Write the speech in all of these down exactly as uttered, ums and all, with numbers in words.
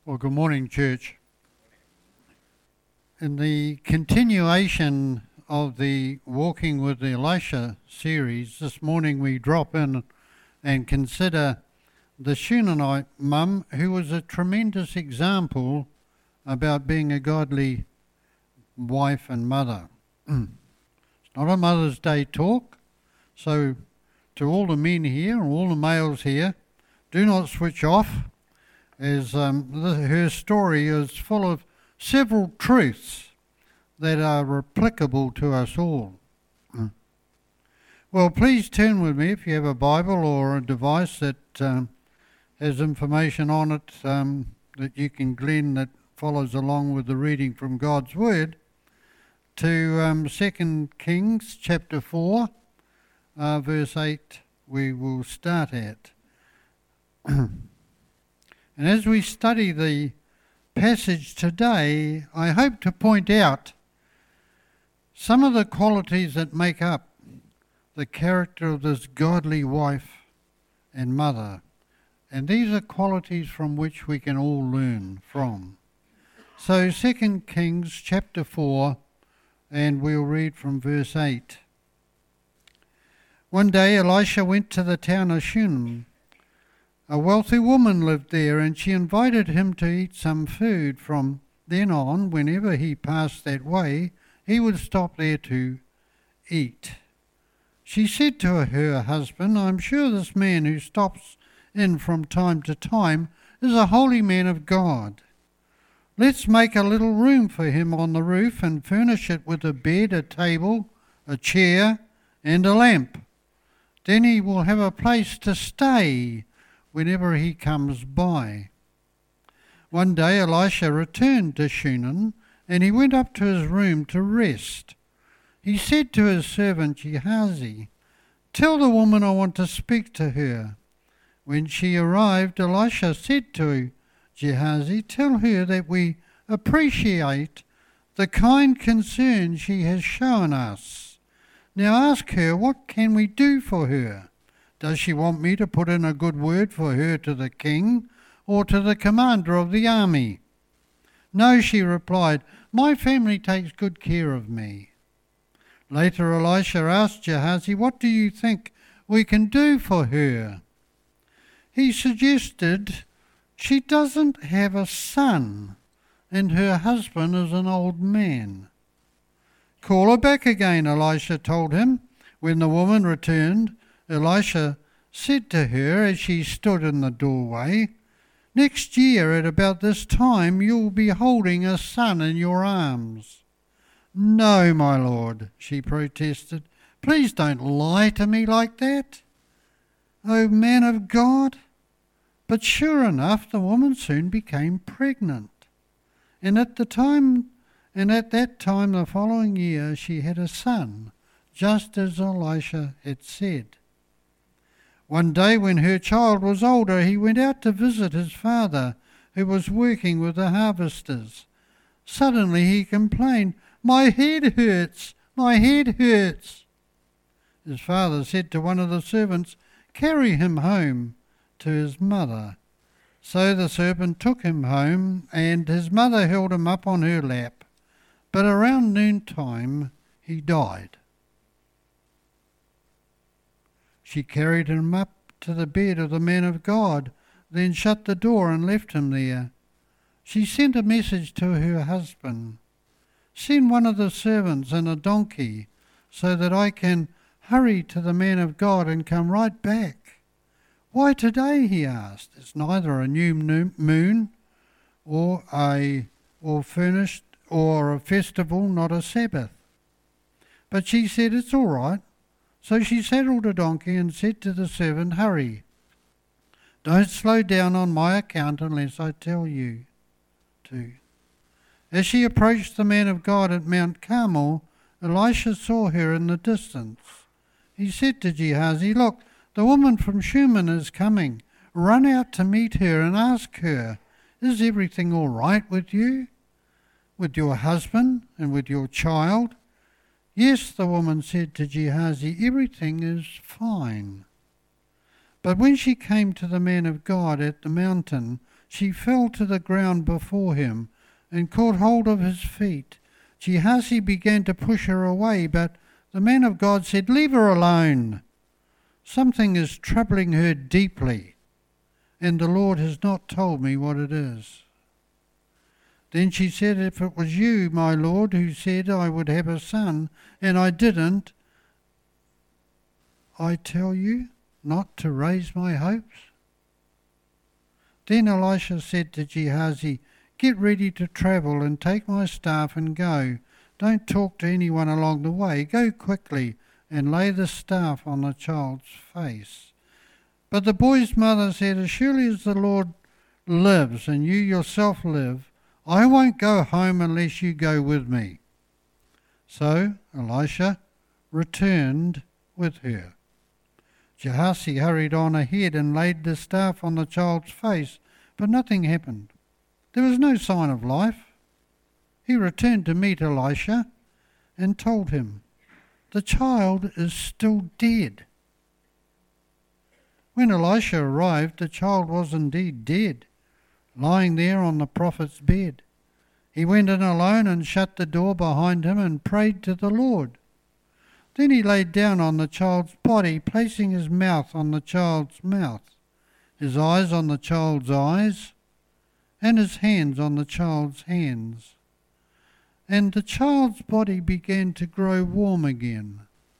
Well, good morning, church. In the continuation of the Walking with Elisha series, this morning we drop in and consider the Shunammite mum, who was a tremendous example about being a godly wife and mother. It's not a Mother's Day talk, so to all the men here and all the males here, do not switch off, as um, the, her story is full of several truths that are applicable to us all. Well, please turn with me if you have a Bible or a device that um, has information on it um, that you can glean that follows along with the reading from God's Word, to um, Second Kings chapter four, uh, verse eight we will start at. And as we study the passage today, I hope to point out some of the qualities that make up the character of this godly wife and mother. And these are qualities from which we can all learn from. So Second Kings chapter four, and we'll read from verse eight. One day Elisha went to the town of Shunem. A wealthy woman lived there, and she invited him to eat some food. From then on, whenever he passed that way, he would stop there to eat. She said to her husband, "I'm sure this man who stops in from time to time is a holy man of God. Let's make a little room for him on the roof and furnish it with a bed, a table, a chair, and a lamp. Then he will have a place to stay whenever he comes by." One day Elisha returned to Shunem, and he went up to his room to rest. He said to his servant Gehazi, "Tell the woman I want to speak to her." When she arrived, Elisha said to Gehazi, "Tell her that we appreciate the kind concern she has shown us. Now ask her, what can we do for her? Does she want me to put in a good word for her to the king or to the commander of the army?" "No," she replied, "my family takes good care of me." Later Elisha asked Gehazi, "What do you think we can do for her?" He suggested, "She doesn't have a son, and her husband is an old man." "Call her back again," Elisha told him. When the woman returned, Elisha said to her as she stood in the doorway, "Next year at about this time you'll be holding a son in your arms." "No, my lord," she protested. "Please don't lie to me like that." "Oh, man of God." But sure enough, the woman soon became pregnant. And at the time, and at that time the following year she had a son, just as Elisha had said. One day when her child was older, he went out to visit his father, who was working with the harvesters. Suddenly he complained, "My head hurts, my head hurts." His father said to one of the servants, "Carry him home to his mother." So the servant took him home, and his mother held him up on her lap. But around noontime he died. She carried him up to the bed of the man of God, then shut the door and left him there. She sent a message to her husband, "Send one of the servants and a donkey so that I can hurry to the man of God and come right back." "Why today?" he asked. "It's neither a new moon or a or furnished or a festival, not a Sabbath." But she said, "It's all right." So she saddled a donkey and said to the servant, "Hurry. Don't slow down on my account unless I tell you to." As she approached the man of God at Mount Carmel, Elisha saw her in the distance. He said to Gehazi, "Look, the woman from Shunem is coming. Run out to meet her and ask her, 'Is everything all right with you, with your husband and with your child?'" "Yes," the woman said to Gehazi, "everything is fine." But when she came to the man of God at the mountain, she fell to the ground before him and caught hold of his feet. Gehazi began to push her away, but the man of God said, "Leave her alone. Something is troubling her deeply, and the Lord has not told me what it is." Then she said, "If it was you, my Lord, who said I would have a son, and I didn't, I tell you not to raise my hopes." Then Elisha said to Gehazi, "Get ready to travel and take my staff and go. Don't talk to anyone along the way. Go quickly and lay the staff on the child's face." But the boy's mother said, "As surely as the Lord lives and you yourself live, I won't go home unless you go with me." So Elisha returned with her. Gehazi hurried on ahead and laid the staff on the child's face, but nothing happened. There was no sign of life. He returned to meet Elisha and told him, "The child is still dead." When Elisha arrived, the child was indeed dead, lying there on the prophet's bed. He went in alone and shut the door behind him and prayed to the Lord. Then he laid down on the child's body, placing his mouth on the child's mouth, his eyes on the child's eyes, and his hands on the child's hands. And the child's body began to grow warm again.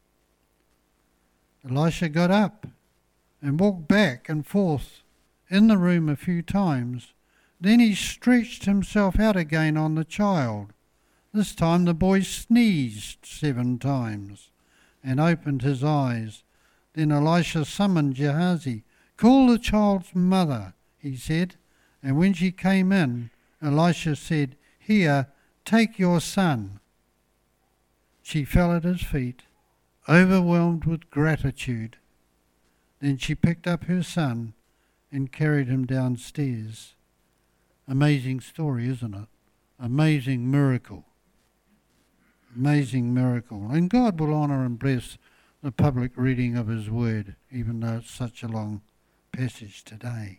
Elisha got up and walked back and forth in the room a few times. Then he stretched himself out again on the child. This time the boy sneezed seven times and opened his eyes. Then Elisha summoned Gehazi. "Call the child's mother," he said. And when she came in, Elisha said, "Here, take your son." She fell at his feet, overwhelmed with gratitude. Then she picked up her son and carried him downstairs. Amazing story, isn't it? Amazing miracle. Amazing miracle. And God will honour and bless the public reading of his word, even though it's such a long passage today.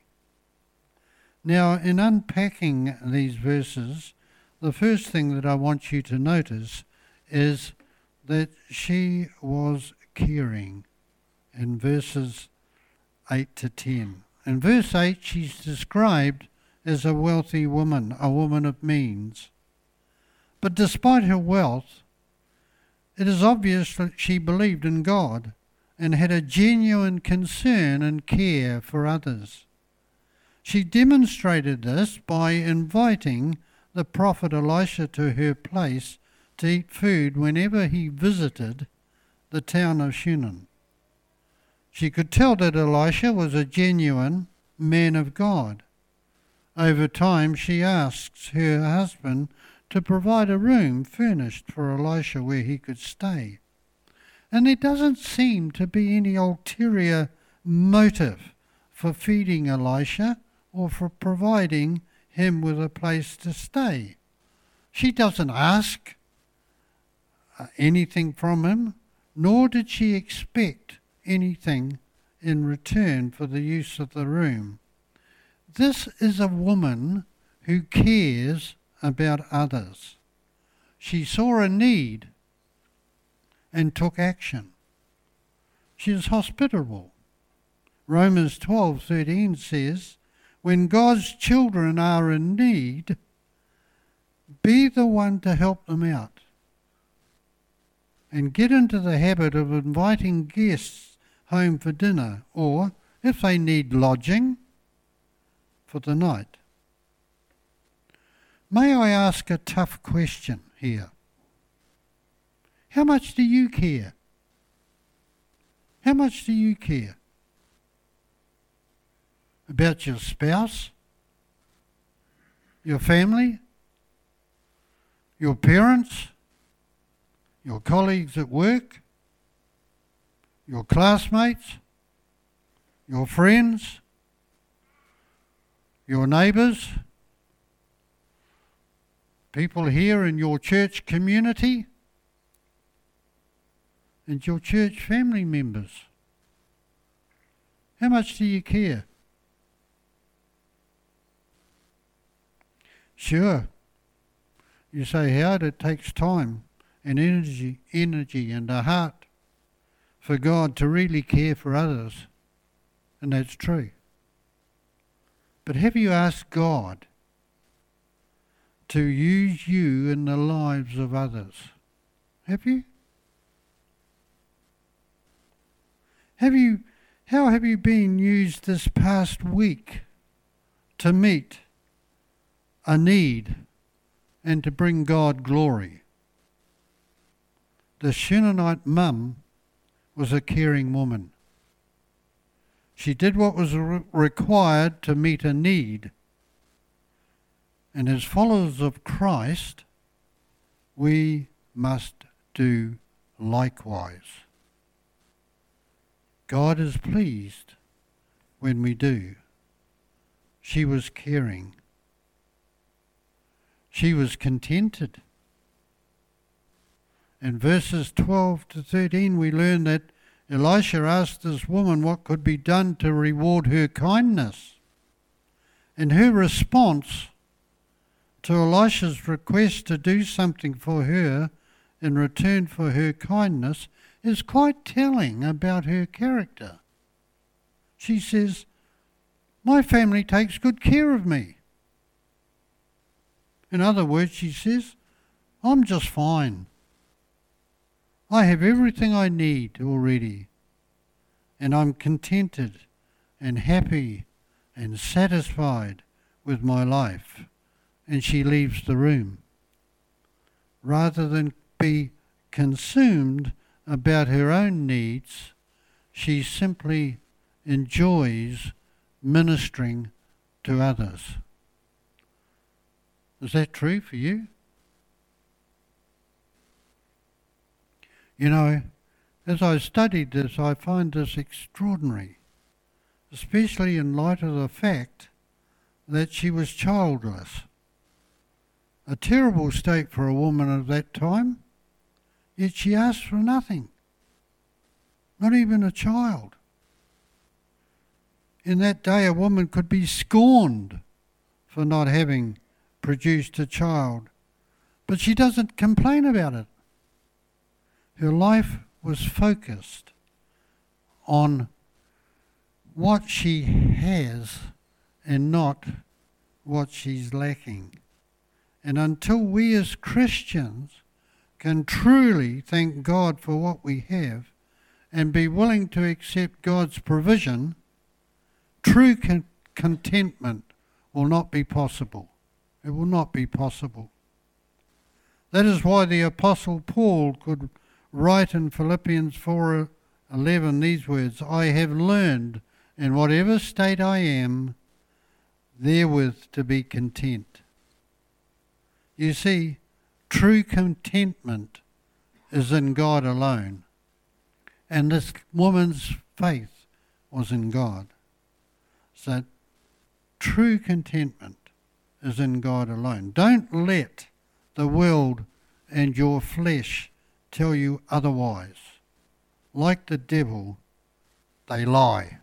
Now, in unpacking these verses, the first thing that I want you to notice is that she was caring in verses eight to ten. In verse eight, she's described as a wealthy woman, a woman of means. But despite her wealth, it is obvious that she believed in God and had a genuine concern and care for others. She demonstrated this by inviting the prophet Elisha to her place to eat food whenever he visited the town of Shunem. She could tell that Elisha was a genuine man of God. Over time, she asks her husband to provide a room furnished for Elisha where he could stay. And there doesn't seem to be any ulterior motive for feeding Elisha or for providing him with a place to stay. She doesn't ask anything from him, nor did she expect anything in return for the use of the room. This is a woman who cares about others. She saw a need and took action. She is hospitable. Romans twelve thirteen says, "When God's children are in need, be the one to help them out. And get into the habit of inviting guests home for dinner, or, if they need lodging, for the night." May I ask a tough question here? How much do you care? How much do you care about your spouse, your family, your parents, your colleagues at work, your classmates, your friends, your neighbours, people here in your church community, and your church family members? How much do you care? Sure, you say, Howard, it takes time and energy, energy and a heart for God to really care for others. And that's true. But have you asked God to use you in the lives of others? Have you? Have you, how have you been used this past week to meet a need and to bring God glory? The Shunammite mum was a caring woman. She did what was re- required to meet a need. And as followers of Christ, we must do likewise. God is pleased when we do. She was caring. She was contented. In verses twelve to thirteen, we learn that Elisha asked this woman what could be done to reward her kindness. And her response to Elisha's request to do something for her in return for her kindness is quite telling about her character. She says, "My family takes good care of me." In other words, she says, "I'm just fine. I have everything I need already, and I'm contented and happy and satisfied with my life." And she leaves the room. Rather than be consumed about her own needs, she simply enjoys ministering to others. Is that true for you? You know, as I studied this, I find this extraordinary, especially in light of the fact that she was childless. A terrible state for a woman of that time, yet she asked for nothing, not even a child. In that day, a woman could be scorned for not having produced a child, but she doesn't complain about it. Her life was focused on what she has and not what she's lacking. And until we as Christians can truly thank God for what we have and be willing to accept God's provision, true con- contentment will not be possible. It will not be possible. That is why the Apostle Paul could write in Philippians four eleven these words, "I have learned in whatever state I am, therewith to be content." You see, true contentment is in God alone. And this woman's faith was in God. So true contentment is in God alone. Don't let the world and your flesh tell you otherwise. Like the devil, they lie.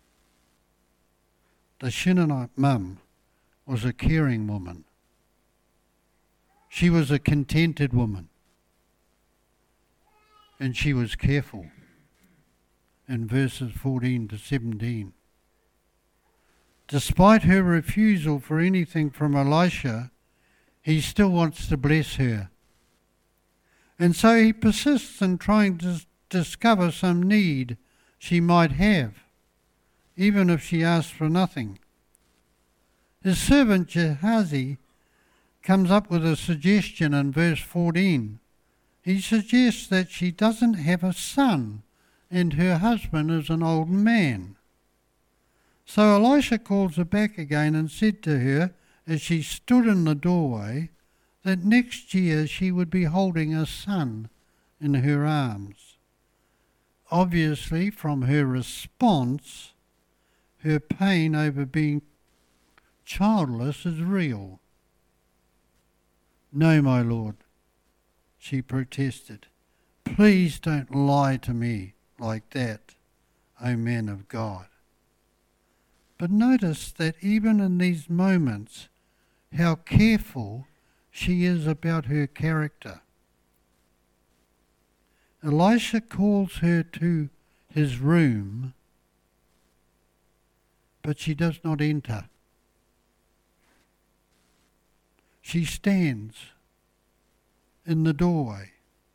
The Shunammite mum was a caring woman. She was a contented woman, and she was careful. In verses fourteen to seventeen. Despite her refusal for anything from Elisha, he still wants to bless her. And so he persists in trying to discover some need she might have, even if she asks for nothing. His servant Gehazi comes up with a suggestion in verse fourteen. He suggests that she doesn't have a son and her husband is an old man. So Elisha calls her back again and said to her, as she stood in the doorway, that next year she would be holding a son in her arms. Obviously, from her response, her pain over being childless is real. "No, my Lord," she protested. "Please don't lie to me like that, O man of God." But notice that even in these moments, how careful she is about her character. Elisha calls her to his room, but she does not enter. She stands in the doorway.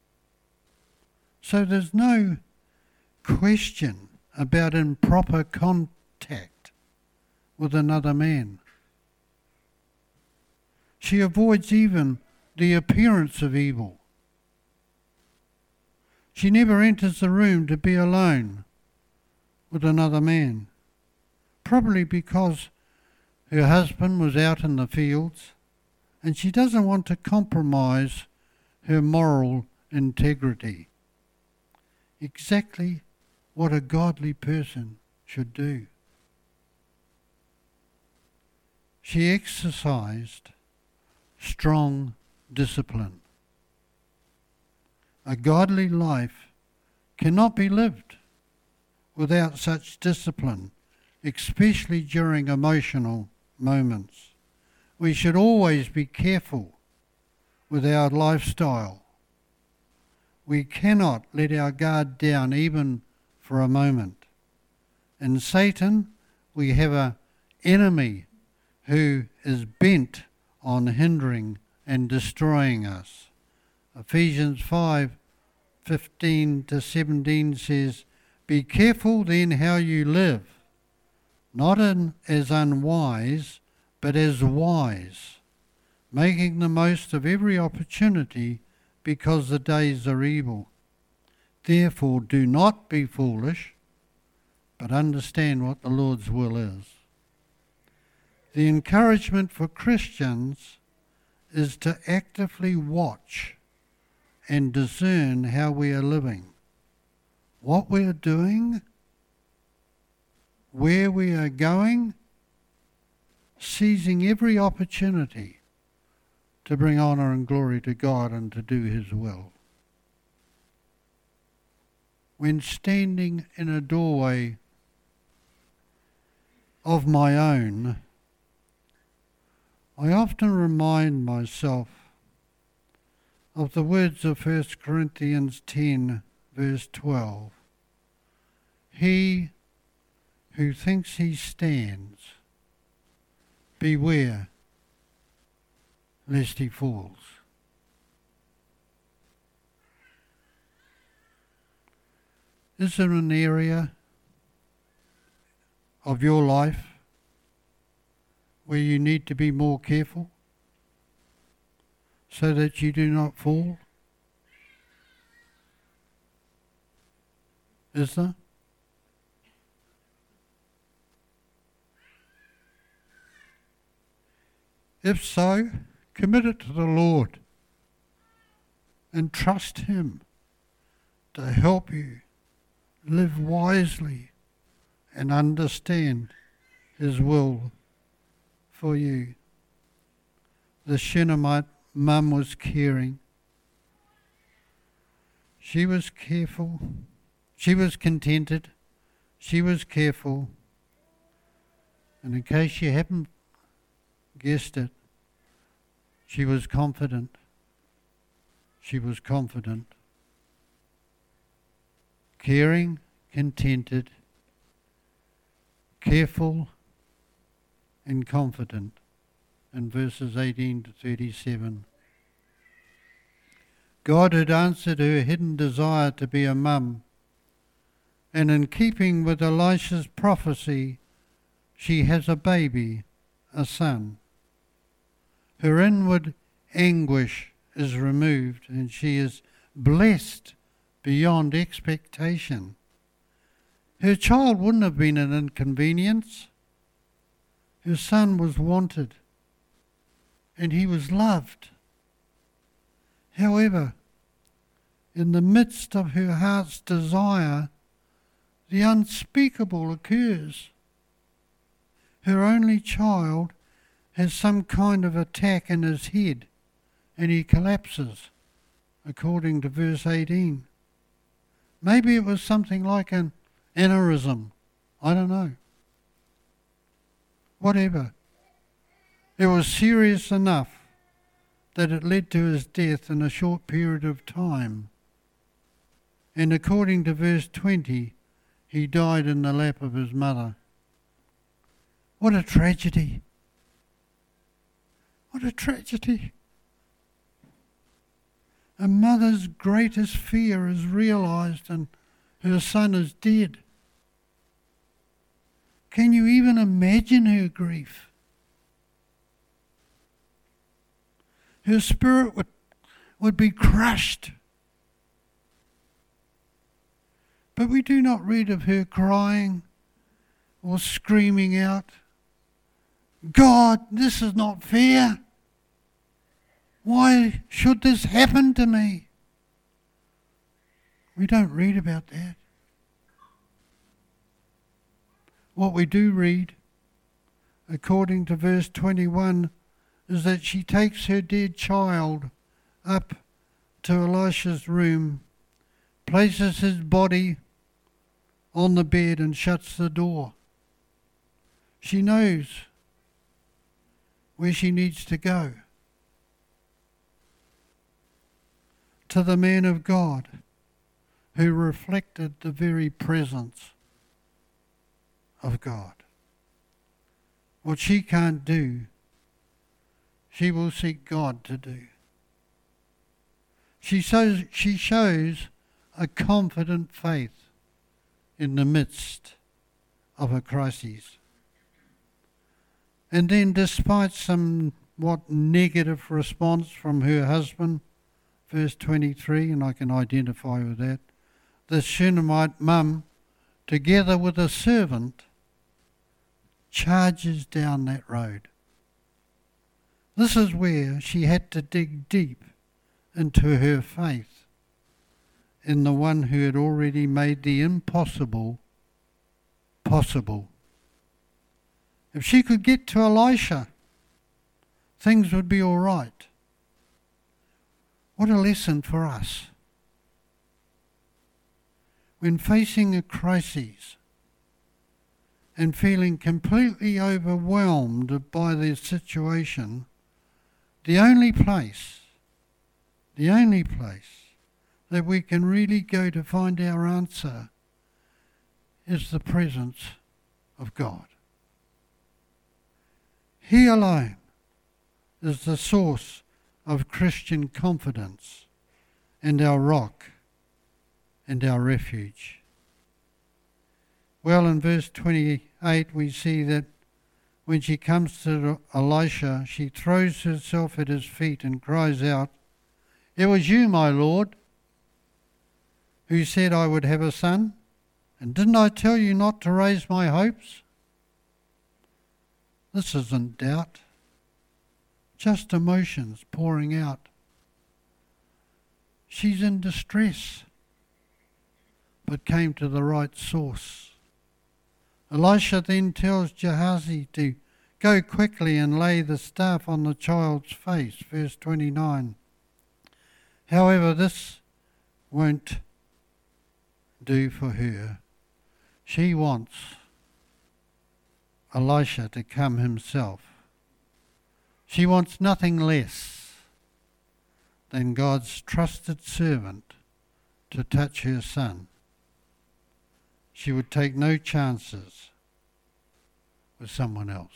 So there's no question about improper contact with another man. She avoids even the appearance of evil. She never enters the room to be alone with another man, probably because her husband was out in the fields and she doesn't want to compromise her moral integrity. Exactly what a godly person should do. She exercised strong discipline. A godly life cannot be lived without such discipline, especially during emotional moments. We should always be careful with our lifestyle. We cannot let our guard down even for a moment. In Satan, we have an enemy who is bent on hindering and destroying us. Ephesians five fifteen to seventeen says, "Be careful then how you live, not in, as unwise, but as wise, making the most of every opportunity, because the days are evil. Therefore do not be foolish, but understand what the Lord's will is." The encouragement for Christians is to actively watch and discern how we are living, what we are doing, where we are going, seizing every opportunity to bring honour and glory to God and to do His will. When standing in a doorway of my own, I often remind myself of the words of First Corinthians ten, verse twelve. He who thinks he stands, beware lest he falls. Is there an area of your life where you need to be more careful so that you do not fall? Is there? If so, commit it to the Lord and trust Him to help you live wisely and understand His will for you. The Shunammite mum was caring. She was careful. She was contented. She was careful. And in case you haven't guessed it, she was confident. She was confident. Caring, contented, careful, and confident, in verses eighteen to thirty-seven. God had answered her hidden desire to be a mum, and in keeping with Elisha's prophecy, she has a baby, a son. Her inward anguish is removed, and she is blessed beyond expectation. Her child wouldn't have been an inconvenience. Her son was wanted, and he was loved. However, in the midst of her heart's desire, the unspeakable occurs. Her only child has some kind of attack in his head, and he collapses, according to verse eighteen. Maybe it was something like an aneurysm. I don't know. Whatever. It was serious enough that it led to his death in a short period of time. And according to verse twenty, he died in the lap of his mother. What a tragedy. What a tragedy. A mother's greatest fear is realised and her son is dead. Can you even imagine her grief? Her spirit would, would be crushed. But we do not read of her crying or screaming out, God, this is not fair. Why should this happen to me? We don't read about that. What we do read, according to verse twenty-one, is that she takes her dead child up to Elisha's room, places his body on the bed and shuts the door. She knows where she needs to go. To the man of God who reflected the very presence of God. What she can't do, she will seek God to do. She shows, she shows a confident faith in the midst of a crisis. And then, despite somewhat negative response from her husband, verse twenty-three, and I can identify with that, the Shunammite mum, together with a servant, charges down that road. This is where she had to dig deep into her faith in the one who had already made the impossible possible. If she could get to Elisha, things would be all right. What a lesson for us. When facing a crisis and feeling completely overwhelmed by the situation, the only place, the only place that we can really go to find our answer is the presence of God. He alone is the source of Christian confidence and our rock and our refuge. Well, in verse twenty-eight we see that when she comes to Elisha, she throws herself at his feet and cries out, "It was you, my Lord, who said I would have a son, and didn't I tell you not to raise my hopes?" This isn't doubt, just emotions pouring out. She's in distress, but came to the right source. Elisha then tells Gehazi to go quickly and lay the staff on the child's face, verse twenty-nine. However, this won't do for her. She wants Elisha to come himself. She wants nothing less than God's trusted servant to touch her son. She would take no chances with someone else.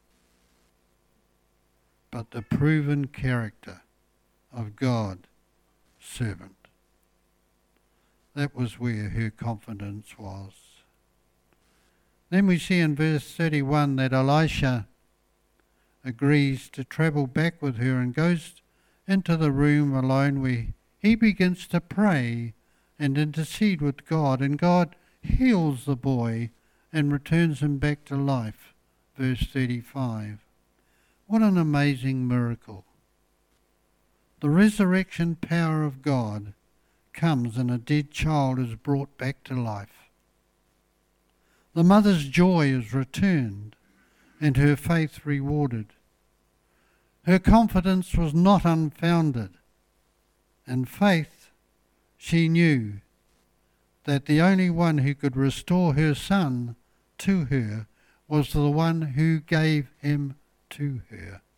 But the proven character of God's servant. That was where her confidence was. Then we see in verse thirty-one that Elisha agrees to travel back with her and goes into the room alone where he begins to pray and intercede with God, and God heals the boy and returns him back to life. Verse thirty-five. What an amazing miracle. The resurrection power of God comes and a dead child is brought back to life. The mother's joy is returned and her faith rewarded. Her confidence was not unfounded. In faith, she knew that the only one who could restore her son to her was the one who gave him to her.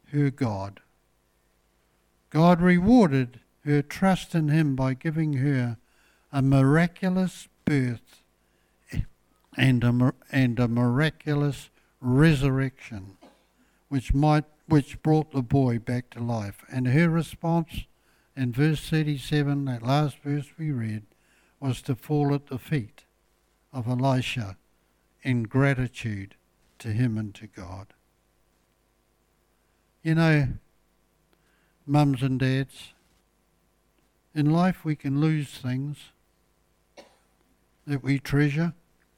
her God. God rewarded her trust in him by giving her a miraculous birth and a, and a miraculous resurrection, which might which brought the boy back to life. And her response in verse thirty-seven, that last verse we read, was to fall at the feet of Elisha in gratitude to him and to God. You know, mums and dads, in life we can lose things that we treasure.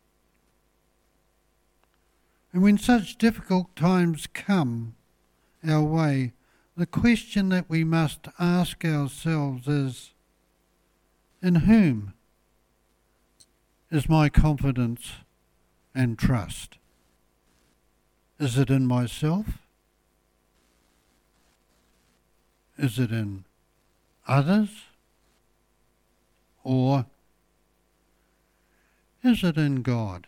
And when such difficult times come our way, the question that we must ask ourselves is, in whom is my confidence and trust? Is it in myself? Is it in others? Or is it in God?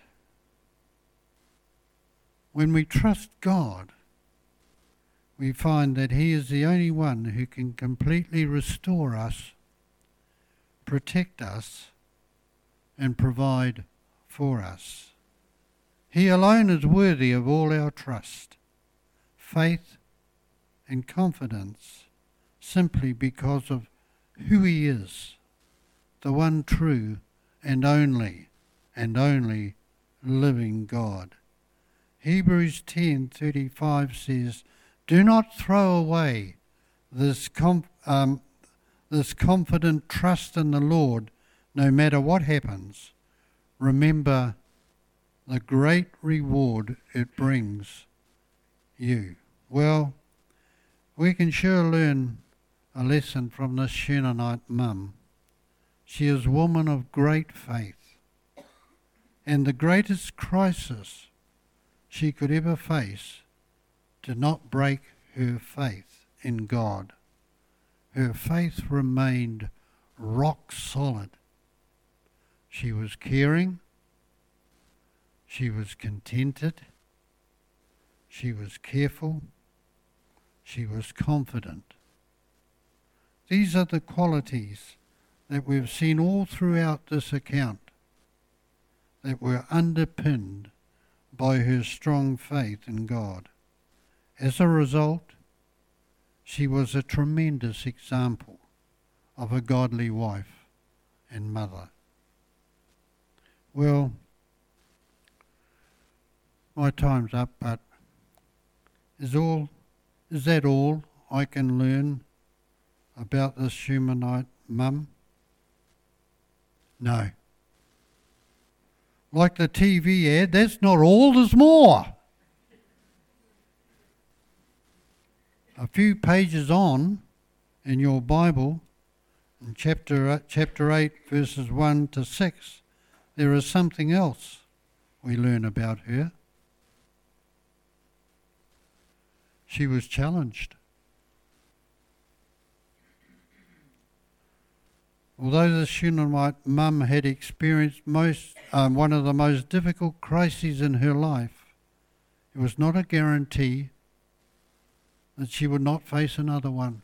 When we trust God, we find that he is the only one who can completely restore us, protect us, and provide for us. He alone is worthy of all our trust, faith, and confidence, simply because of who he is, the one true and only, and only living God. Hebrews ten thirty-five says, "Do not throw away this com- um, this confident trust in the Lord, no matter what happens. Remember the great reward it brings you." Well, we can sure learn a lesson from this Shunammite mum. She is a woman of great faith, and the greatest crisis she could ever face did not break her faith in God. Her faith remained rock solid. She was caring, she was contented, she was careful, she was confident. These are the qualities that we've seen all throughout this account that were underpinned by her strong faith in God. As a result, she was a tremendous example of a godly wife and mother. Well, my time's up, but is all is that all I can learn about this Shunammite mum? No. Like the T V ad, that's not all, there's more. A few pages on in your Bible, in chapter chapter eight, verses one to six, there is something else we learn about her. She was challenged. Although the Shunammite mum had experienced most um, one of the most difficult crises in her life, it was not a guarantee that she would not face another one.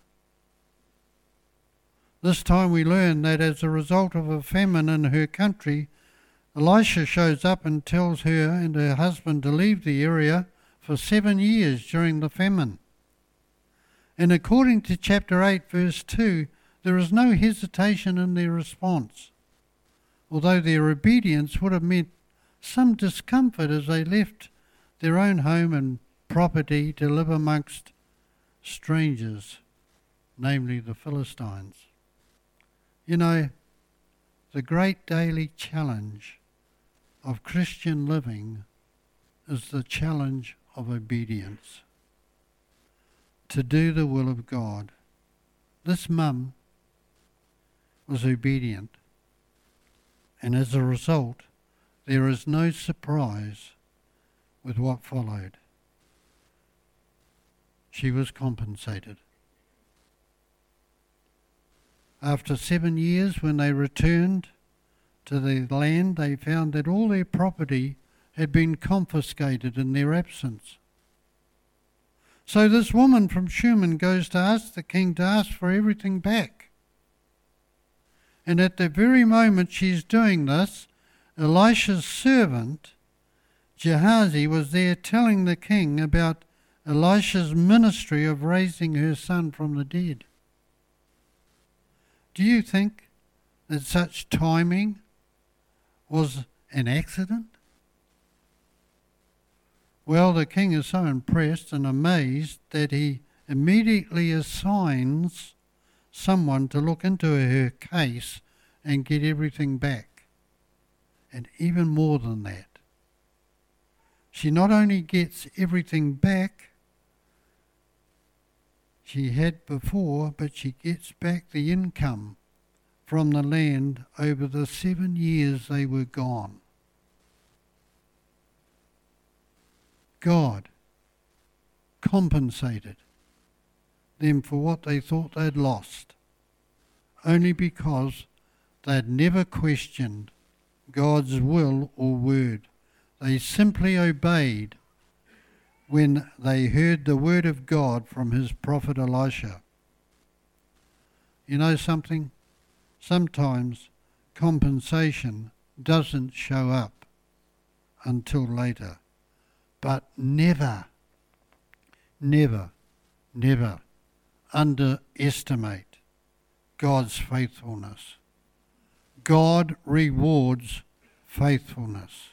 This time we learn that as a result of a famine in her country, Elisha shows up and tells her and her husband to leave the area for seven years during the famine. And according to chapter eight, verse two, there is no hesitation in their response, although their obedience would have meant some discomfort as they left their own home and property to live amongst strangers, namely the Philistines. You know, the great daily challenge of Christian living is the challenge of obedience, to do the will of God. This mum was obedient, and as a result, there is no surprise with what followed. She was compensated. After seven years, when they returned to their land, they found that all their property had been confiscated in their absence. So this woman from Shunem goes to ask the king to ask for everything back. And at the very moment she's doing this, Elisha's servant, Gehazi, was there telling the king about Elisha's ministry of raising her son from the dead. Do you think that such timing was an accident? Well, the king is so impressed and amazed that he immediately assigns someone to look into her case and get everything back. And even more than that, she not only gets everything back she had before, but she gets back the income from the land over the seven years they were gone. God compensated them for what they thought they'd lost, only because they'd never questioned God's will or word. They simply obeyed when they heard the word of God from his prophet Elisha. You know something? Sometimes compensation doesn't show up until later. But never, never, never underestimate God's faithfulness. God rewards faithfulness.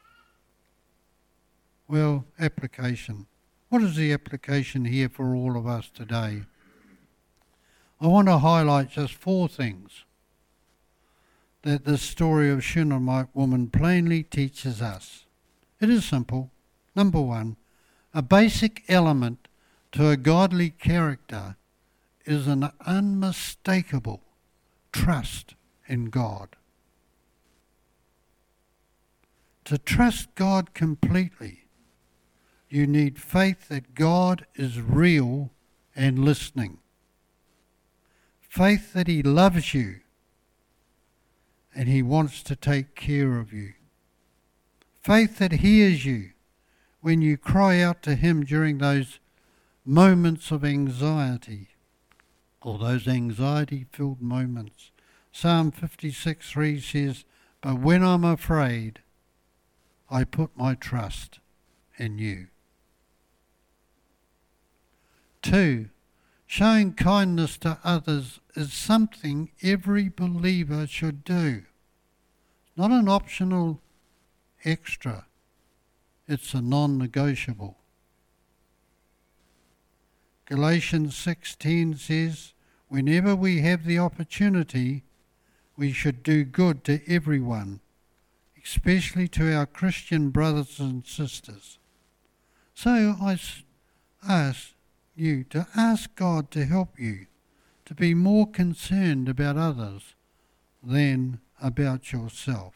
Well, application. What is the application here for all of us today? I want to highlight just four things that this story of Shunammite woman plainly teaches us. It is simple. Number one, a basic element to a godly character is an unmistakable trust in God. To trust God completely, you need faith that God is real and listening. Faith that he loves you and he wants to take care of you. Faith that hears you when you cry out to him during those moments of anxiety, or those anxiety-filled moments. Psalm fifty-six three says, "But when I'm afraid, I put my trust in you." Two, showing kindness to others is something every believer should do. Not an optional extra. It's a non-negotiable. Galatians six ten says, whenever we have the opportunity, we should do good to everyone, especially to our Christian brothers and sisters. So I ask you to ask God to help you to be more concerned about others than about yourself.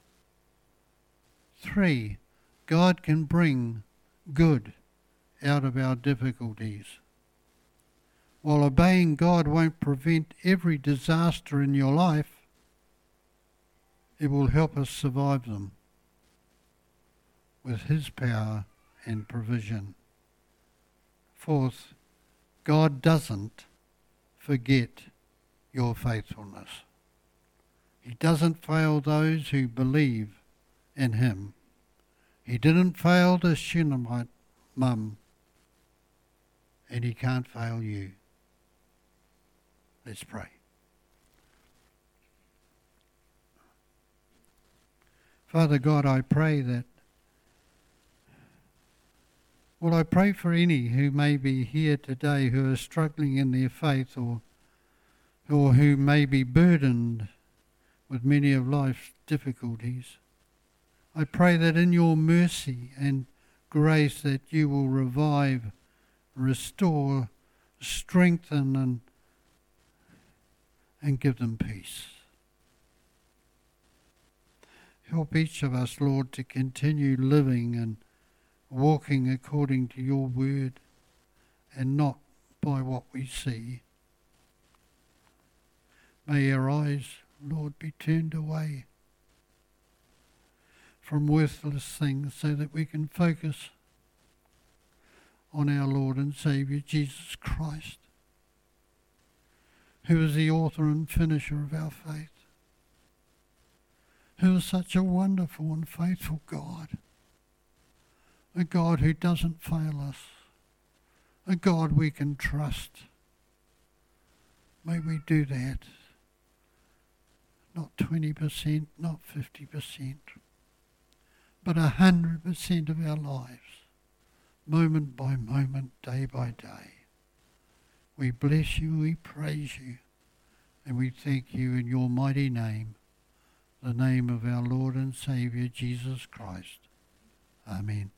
Three, God can bring good out of our difficulties. While obeying God won't prevent every disaster in your life, it will help us survive them with his power and provision. Fourth, God doesn't forget your faithfulness. He doesn't fail those who believe in him. He didn't fail the Shunammite mum, and he can't fail you. Let's pray. Father God, I pray that, well, I pray for any who may be here today who are struggling in their faith, or, or who may be burdened with many of life's difficulties. I pray that in your mercy and grace that you will revive, restore, strengthen, and, and give them peace. Help each of us, Lord, to continue living and walking according to your word and not by what we see. May our eyes, Lord, be turned away from worthless things so that we can focus on our Lord and Saviour Jesus Christ, who is the author and finisher of our faith, who is such a wonderful and faithful God, a God who doesn't fail us, a God we can trust. May we do that. Not twenty percent, not fifty percent, but one hundred percent of our lives, moment by moment, day by day. We bless you, we praise you, and we thank you in your mighty name, the name of our Lord and Saviour Jesus Christ. Amen.